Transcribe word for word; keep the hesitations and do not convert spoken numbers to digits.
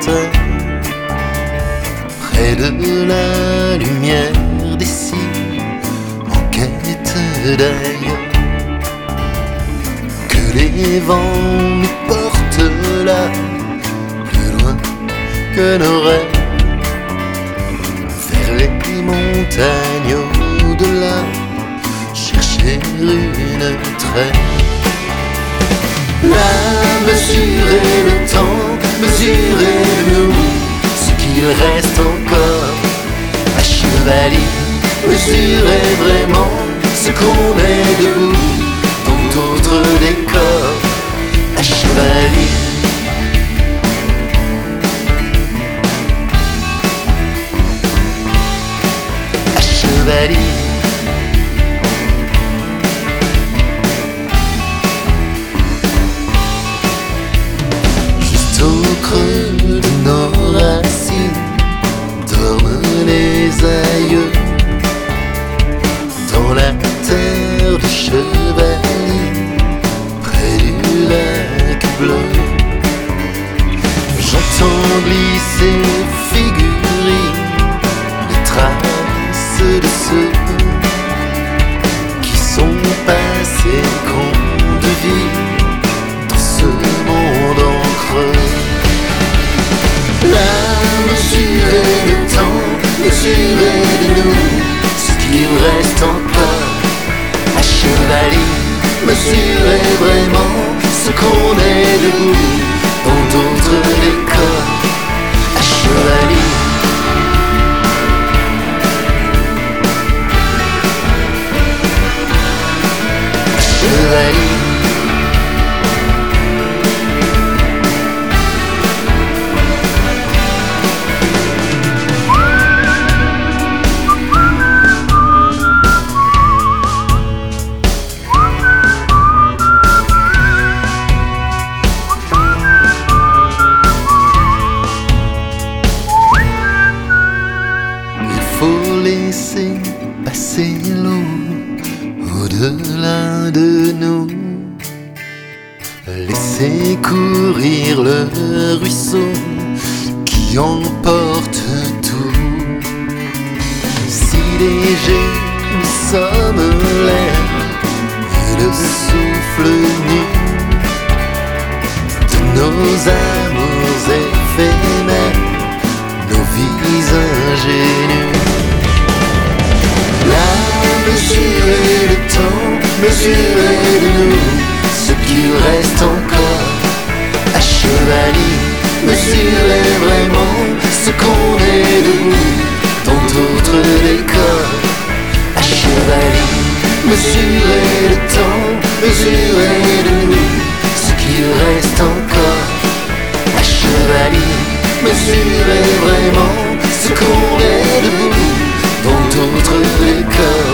terre, près de la lumière d'ici, en quête d'ailleurs. Que les vents nous portent là, plus loin que nos rêves, vers les montagnes au-delà, chercher une trêve. Là, mesurer le temps, mesurer nous, ce qu'il reste encore à chevalier. Mesurer vraiment ce qu'on est debout dans d'autres décors à chevalier. À chevalier. Au creux de nos racines dorment les aïeux, dans la terre de chevalier, près du lac bleu. J'entends glisser figurines, les traces de ceux qui sont passés compte de vie dans ce monde en creux. Là, mesurer le temps, mesurer de nous ce qu'il reste encore à chevalier. Mesurer vraiment ce qu'on est debout dans d'autres décors à chevalier. À chevalier. Faut laisser passer l'eau au-delà de nous, laisser courir le ruisseau qui emporte tout. Si léger nous sommes l'air et le souffle nu de nos amours éphémères, nos vies ingénues. Là, mesurer le temps, mesurer de nous ce qu'il reste encore à chevalier. Mesurer vraiment ce qu'on est debout dans d'autres décors à chevalier. Mesurer le temps, mesurer de nous ce qu'il reste encore à chevalier. Mesurer vraiment ce qu'on est debout dans d'autres décors